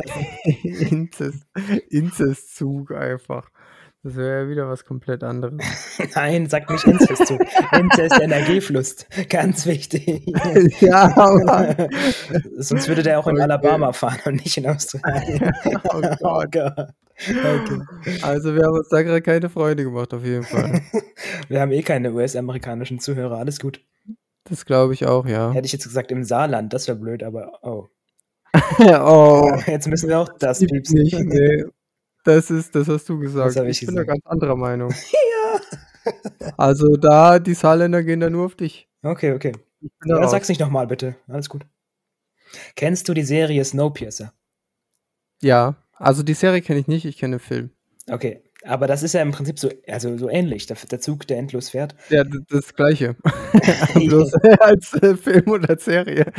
Inzestzug einfach. Das wäre ja wieder was komplett anderes. Nein, sag nicht Inzestzug. Inzest-Energiefluss. Ganz wichtig. Ja, aber Sonst würde der auch in Okay. Alabama fahren und nicht in Australien. Oh Gott. Okay. Also, wir haben uns da grad keine Freunde gemacht auf jeden Fall. Wir haben eh keine US-amerikanischen Zuhörer, alles gut. Das glaube ich auch, ja. Hätte ich jetzt gesagt im Saarland, das wäre blöd, aber oh. Oh, Jetzt müssen wir auch das gibt's piepsen. nicht, ne. Das hast du gesagt. hab Ich ich bin da gesagt. ganz anderer Meinung. Ja. Also, die Saarländer gehen da nur auf dich. Okay. Ich bin da Ja, raus. sag's nicht nochmal, bitte. Alles gut. Kennst du die Serie Snowpiercer? Ja, also die Serie kenne ich nicht, ich kenne den Film. Okay, aber das ist ja im Prinzip so ähnlich. Der Zug, der endlos fährt. Ja, das Gleiche. Bloß als Film oder Serie.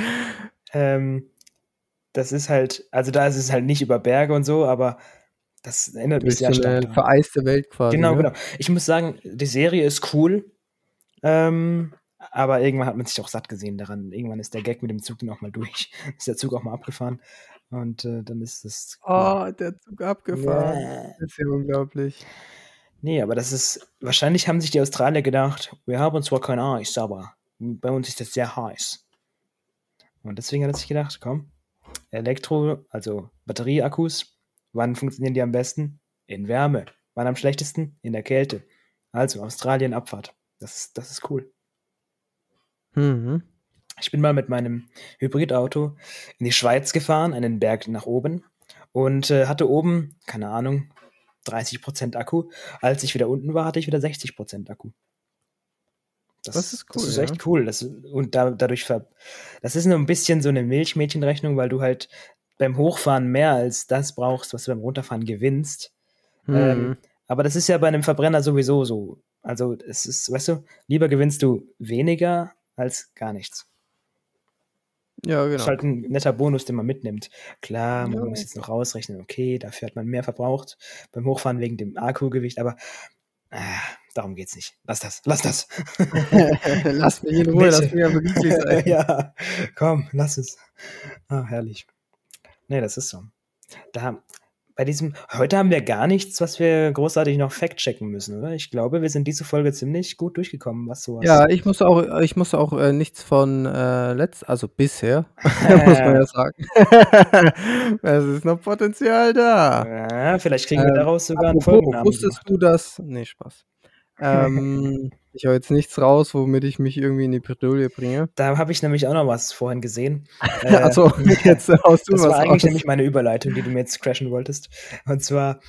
Das ist halt, also da ist es halt nicht über Berge und so, aber das erinnert mich Durch sehr so stark eine daran. vereiste Welt quasi. Genau, ne? genau. Ich muss sagen, die Serie ist cool, aber irgendwann hat man sich auch satt gesehen daran. Irgendwann ist der Gag mit dem Zug dann auch mal durch. Ist der Zug auch mal abgefahren und dann ist das cool. Oh, der Zug abgefahren. Ja. Das ist ja unglaublich. Nee, aber das ist, wahrscheinlich haben sich die Australier gedacht, wir haben zwar kein Eis, aber bei uns ist das sehr heiß. Und deswegen hat er sich gedacht, komm, also Batterieakkus, wann funktionieren die am besten? In Wärme. Wann am schlechtesten? In der Kälte. Also Australien Abfahrt. Das ist cool. Mhm. Ich bin mal mit meinem Hybridauto in die Schweiz gefahren, einen Berg nach oben und hatte oben, keine Ahnung, 30% Akku. Als ich wieder unten war, hatte ich wieder 60% Akku. Das ist cool, Das ist ja. echt cool. Das ist nur ein bisschen so eine Milchmädchenrechnung, weil du halt beim Hochfahren mehr als das brauchst, was du beim Runterfahren gewinnst. Aber das ist ja bei einem Verbrenner sowieso so. Also es ist, weißt du, lieber gewinnst du weniger als gar nichts. Ja, Das ist genau. halt ein netter Bonus, den man mitnimmt. Klar, man Ja. muss jetzt noch rausrechnen, okay, dafür hat man mehr verbraucht beim Hochfahren wegen dem Akkugewicht, aber darum geht's nicht. Lass das. Lass mich in Ruhe, lass Bitte. mich aber glücklich sein. Ja, komm, lass es. Herrlich. Nee, das ist so. Heute haben wir gar nichts, was wir großartig noch fact-checken müssen, oder? Ich glaube, wir sind diese Folge ziemlich gut durchgekommen, was sowas. Ja, ich musste auch nichts von also bisher, muss man ja sagen. Es ist noch Potenzial da. Ja, vielleicht kriegen wir daraus sogar einen Apropos, Folgennamen wusstest du das? Nee, Spaß. Ich hau jetzt nichts raus, womit ich mich irgendwie in die Bredouille bringe. Da habe ich nämlich auch noch was vorhin gesehen. Also jetzt haust du Das was war eigentlich raus. nämlich meine Überleitung, die du mir jetzt crashen wolltest. Und zwar,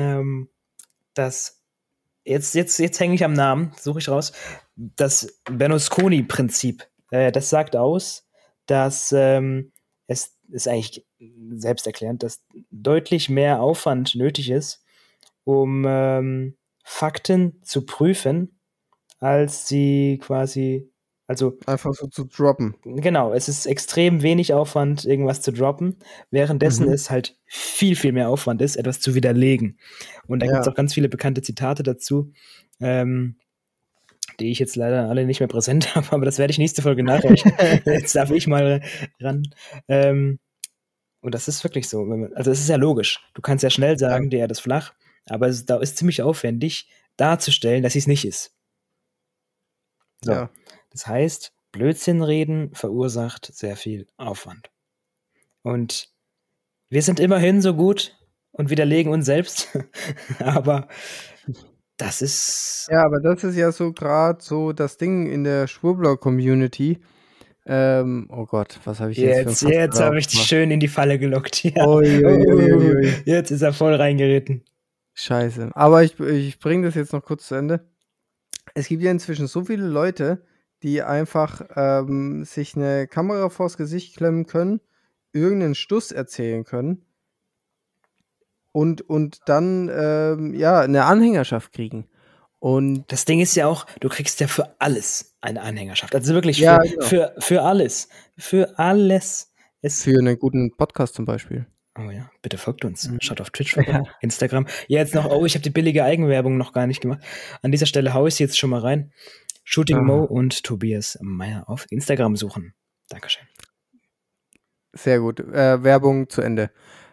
jetzt hänge ich am Namen, suche ich raus, das Berlusconi-Prinzip. Das sagt aus, dass es ist eigentlich selbsterklärend, dass deutlich mehr Aufwand nötig ist, um Fakten zu prüfen, als sie quasi, also Einfach so zu droppen. genau, es ist extrem wenig Aufwand, irgendwas zu droppen, währenddessen es halt viel, viel mehr Aufwand ist, etwas zu widerlegen. Und da gibt es Ja. auch ganz viele bekannte Zitate dazu, die ich jetzt leider alle nicht mehr präsent habe, aber das werde ich nächste Folge nachreichen. Jetzt darf ich mal ran. Und das ist wirklich so. Also es ist ja logisch. Du kannst ja schnell sagen, die Erde ist flach, aber da ist ziemlich aufwendig darzustellen, dass sie es nicht ist. So. Ja. Das heißt, Blödsinn reden verursacht sehr viel Aufwand. Und wir sind immerhin so gut und widerlegen uns selbst, aber das ist... Ja, aber das ist ja so gerade so das Ding in der Schwurbler-Community. Oh Gott, was habe ich jetzt für ein Jetzt habe ich dich schön in die Falle gelockt. Ja. Ui. Jetzt ist er voll reingeritten. Scheiße. Aber ich bringe das jetzt noch kurz zu Ende. Es gibt ja inzwischen so viele Leute, die einfach sich eine Kamera vors Gesicht klemmen können, irgendeinen Stuss erzählen können und dann eine Anhängerschaft kriegen. Und das Ding ist ja auch, du kriegst ja für alles eine Anhängerschaft. Also wirklich Ja, für alles. Für alles. für einen guten Podcast zum Beispiel. Oh ja, bitte folgt uns. Schaut auf Twitch vorbei, Instagram. Ja, jetzt noch, ich habe die billige Eigenwerbung noch gar nicht gemacht. An dieser Stelle haue ich sie jetzt schon mal rein. Shooting Mo und Tobias Meyer auf Instagram suchen. Dankeschön. Sehr gut. Werbung zu Ende.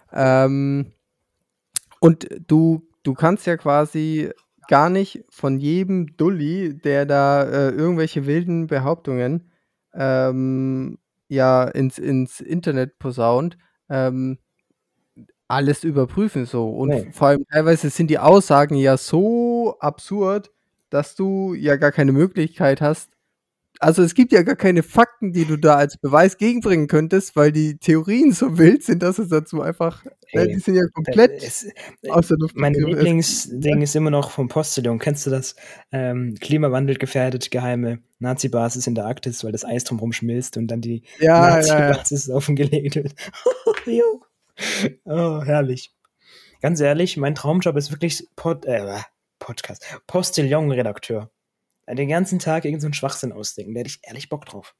Und du kannst ja quasi gar nicht von jedem Dulli, der da irgendwelche wilden Behauptungen ins Internet posaunt, alles überprüfen so. Und vor allem teilweise sind die Aussagen ja so absurd, dass du ja gar keine Möglichkeit hast. Also es gibt ja gar keine Fakten, die du da als Beweis gegenbringen könntest, weil die Theorien so wild sind, dass es dazu einfach, die sind ja komplett aus der Luft. Mein Lieblingsding ist immer noch vom Postillon. Kennst du das? Klimawandel gefährdet, geheime Nazi-Basis in der Arktis, weil das Eis drumherum schmilzt und dann die Nazi-Basis offengelegt wird. Oh, herrlich. Ganz ehrlich, mein Traumjob ist wirklich Postillon-Redakteur. Den ganzen Tag irgendeinen Schwachsinn ausdenken. Da hätte ich ehrlich Bock drauf.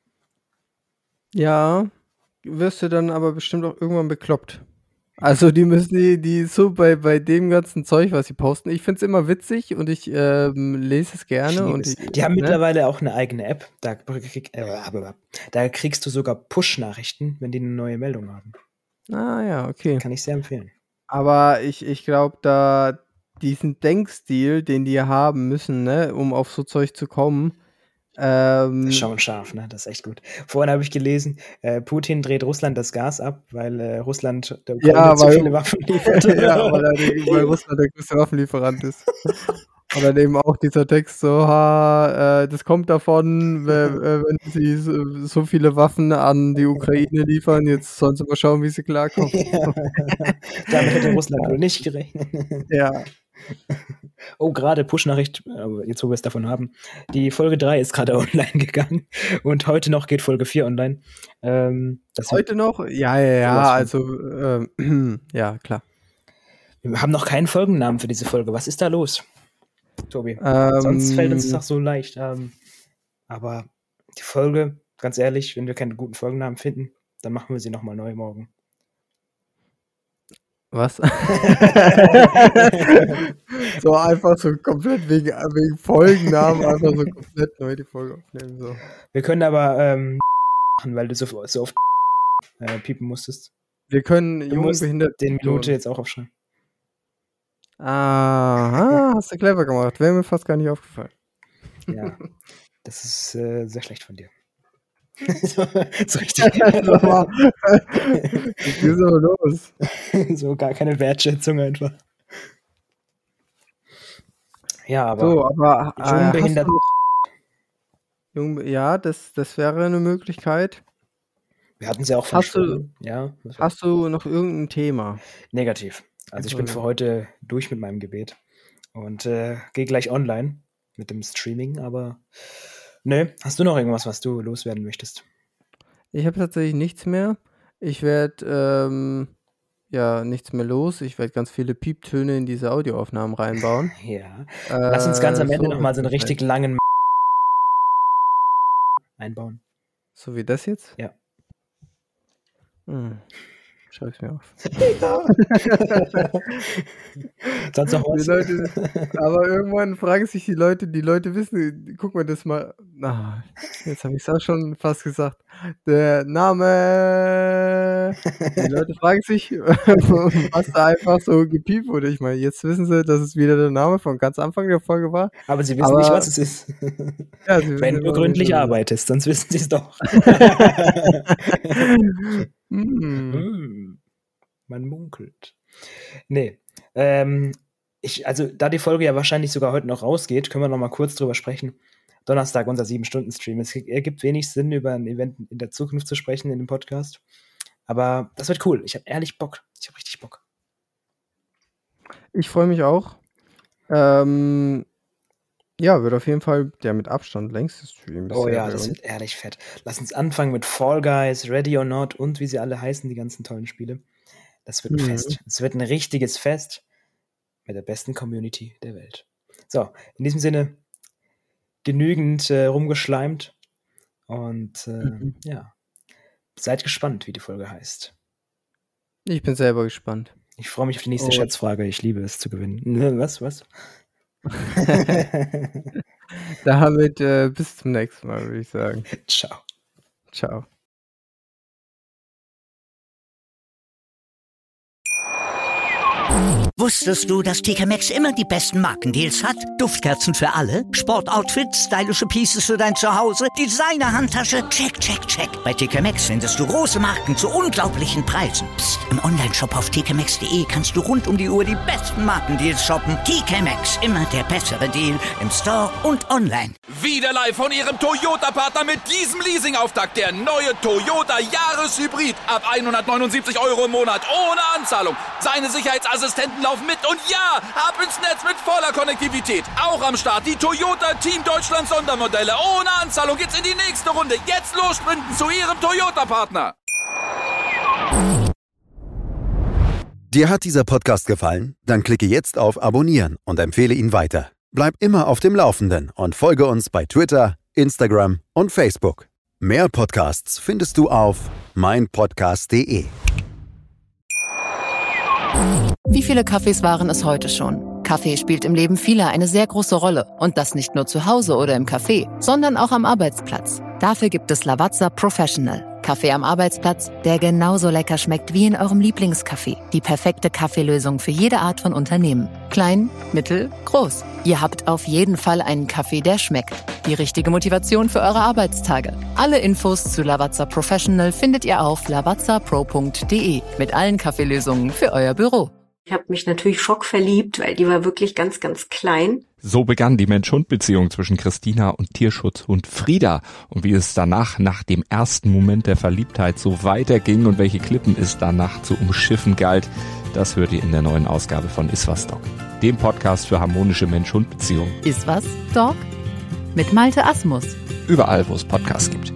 Ja, wirst du dann aber bestimmt auch irgendwann bekloppt. Also die müssen die so bei dem ganzen Zeug, was sie posten. Ich finde es immer witzig und ich lese es gerne. Die haben mittlerweile auch eine eigene App. Da kriegst du sogar Push-Nachrichten, wenn die eine neue Meldung haben. Ah ja, okay. Kann ich sehr empfehlen. Aber ich glaube, da diesen Denkstil, den die haben müssen, ne, um auf so Zeug zu kommen. Das ist schon scharf, ne? Das ist echt gut. Vorhin habe ich gelesen, Putin dreht Russland das Gas ab, weil Russland der Ukraine zu viele Waffen liefert. Ja, weil Russland der größte Waffenlieferant ist. Und dann eben auch dieser Text so, das kommt davon, wenn sie so viele Waffen an die Ukraine liefern, jetzt sollen sie mal schauen, wie sie klarkommen. Ja. Damit hätte Russland wohl nicht gerechnet. Ja. Oh, gerade Push-Nachricht, jetzt wo wir es davon haben. Die Folge 3 ist gerade online gegangen und heute noch geht Folge 4 online. Heute noch? Ja, also, ja, klar. Wir haben noch keinen Folgennamen für diese Folge. Was ist da los, Tobi? Sonst fällt uns das doch so leicht. Aber die Folge, ganz ehrlich, wenn wir keine guten Folgennamen finden, dann machen wir sie nochmal neu morgen. Was? So einfach so komplett wegen Folgennamen einfach so komplett neu die Folge aufnehmen. So. Wir können aber machen, weil du so oft piepen musstest. Wir können Du musst Jungbehinderte den Minute jetzt auch aufschreiben. Aha, hast du clever gemacht. Wäre mir fast gar nicht aufgefallen. Ja, das ist sehr schlecht von dir. so richtig. Was ist aber los? So gar keine Wertschätzung einfach. Ja, aber So, aber Jungbehinderte. ja, das wäre eine Möglichkeit. Wir hatten es ja auch versprochen. Ja, Hast du noch irgendein Thema? negativ. Also ich bin für heute durch mit meinem Gebet und gehe gleich online mit dem Streaming, aber nö, hast du noch irgendwas, was du loswerden möchtest? Ich habe tatsächlich nichts mehr. Ich werde nichts mehr los. Ich werde ganz viele Pieptöne in diese Audioaufnahmen reinbauen. Ja. Lass uns ganz am Ende nochmal so einen wird's richtig langen einbauen. So wie das jetzt? Ja. Schreib's mir auf. Sonst noch was? Die Leute, aber irgendwann fragen sich die Leute wissen, guck mal das mal. Jetzt habe ich es auch schon fast gesagt. Der Name. Die Leute fragen sich, was da einfach so gepiept wurde. Ich meine, jetzt wissen sie, dass es wieder der Name von ganz Anfang der Folge war. Aber sie wissen nicht, was es ist. Ja, sie wissen Wenn du immer, gründlich was es ist. arbeitest, sonst wissen sie es doch. Man munkelt. Nee. Also, da die Folge ja wahrscheinlich sogar heute noch rausgeht, können wir noch mal kurz drüber sprechen. Donnerstag, unser 7-Stunden-Stream. Es ergibt wenig Sinn, über ein Event in der Zukunft zu sprechen in dem Podcast. Aber das wird cool. Ich habe ehrlich Bock. Ich habe richtig Bock. Ich freue mich auch. Ja, wird auf jeden Fall der mit Abstand längste Stream Oh bisher ja, bei das uns. wird ehrlich fett. Lass uns anfangen mit Fall Guys, Ready or Not und wie sie alle heißen, die ganzen tollen Spiele. Das wird ein Fest. Es wird ein richtiges Fest mit der besten Community der Welt. So, in diesem Sinne genügend rumgeschleimt und ja, seid gespannt, wie die Folge heißt. Ich bin selber gespannt. Ich freue mich auf die nächste Und- Schätzfrage. Ich liebe es zu gewinnen. Was? Damit bis zum nächsten Mal, würde ich sagen. Ciao. Ciao. Wusstest du, dass TK Maxx immer die besten Markendeals hat? Duftkerzen für alle, Sportoutfits, stylische Pieces für dein Zuhause, Designer-Handtasche, check, check, check. Bei TK Maxx findest du große Marken zu unglaublichen Preisen. Psst. Im Onlineshop auf tkmaxx.de kannst du rund um die Uhr die besten Markendeals shoppen. TK Maxx, immer der bessere Deal im Store und online. Wieder live von Ihrem Toyota-Partner mit diesem Leasing-Auftakt. Der neue Toyota Jahreshybrid. Ab 179 € im Monat. Ohne Anzahlung. Seine Sicherheitsassistenten laufen mit. Und ja, ab ins Netz mit voller Konnektivität. Auch am Start die Toyota Team Deutschland Sondermodelle. Ohne Anzahlung geht's in die nächste Runde. Jetzt los sprinten zu Ihrem Toyota-Partner. Dir hat dieser Podcast gefallen? Dann klicke jetzt auf Abonnieren und empfehle ihn weiter. Bleib immer auf dem Laufenden und folge uns bei Twitter, Instagram und Facebook. Mehr Podcasts findest du auf meinpodcast.de. Wie viele Kaffees waren es heute schon? Kaffee spielt im Leben vieler eine sehr große Rolle. Und das nicht nur zu Hause oder im Café, sondern auch am Arbeitsplatz. Dafür gibt es Lavazza Professional. Kaffee am Arbeitsplatz, der genauso lecker schmeckt wie in eurem Lieblingscafé. Die perfekte Kaffeelösung für jede Art von Unternehmen. Klein, mittel, groß. Ihr habt auf jeden Fall einen Kaffee, der schmeckt. Die richtige Motivation für eure Arbeitstage. Alle Infos zu Lavazza Professional findet ihr auf lavazzapro.de. Mit allen Kaffeelösungen für euer Büro. Ich habe mich natürlich schockverliebt, weil die war wirklich ganz, ganz klein. So begann die Mensch-Hund-Beziehung zwischen Christina und Tierschutzhund Frieda. Und wie es danach, nach dem ersten Moment der Verliebtheit, so weiterging und welche Klippen es danach zu umschiffen galt, das hört ihr in der neuen Ausgabe von Iswas Dog, dem Podcast für harmonische Mensch-Hund-Beziehungen. Ist was, Dog? Mit Malte Asmus. Überall, wo es Podcasts gibt.